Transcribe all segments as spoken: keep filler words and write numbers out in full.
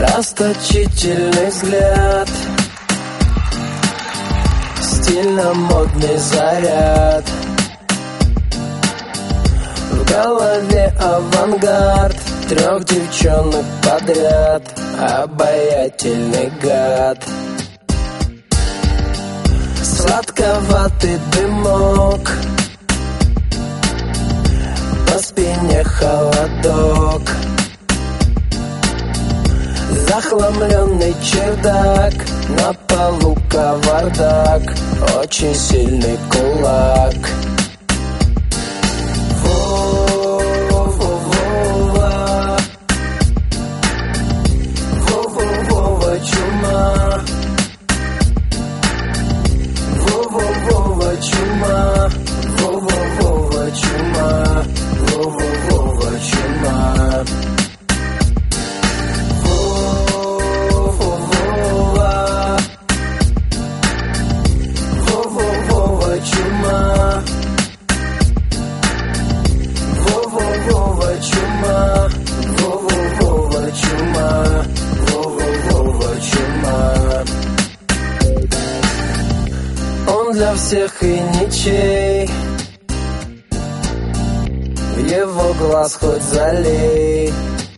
Расточительный взгляд, стильно-модный заряд, в голове авангард, трех девчонок подряд, обаятельный гад. Сладковатый дымок, по спине холодок, захламленный чердак, на полу кавардак, очень сильный кулак. Во-во-во-во, во-во-во-во чума, во-во-во-во чума, во-во-во-во чума, во-во-во-во чума. Для всех и ничей, в его глаз хоть залей,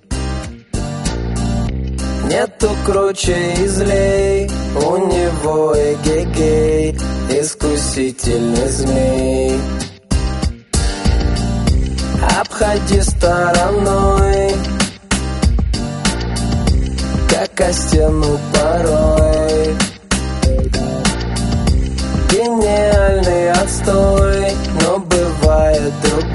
нету круче и злей, у него эгегей, искусительный змей. Обходи стороной, как о стену порой. Гениальный отстой, но бывает другой.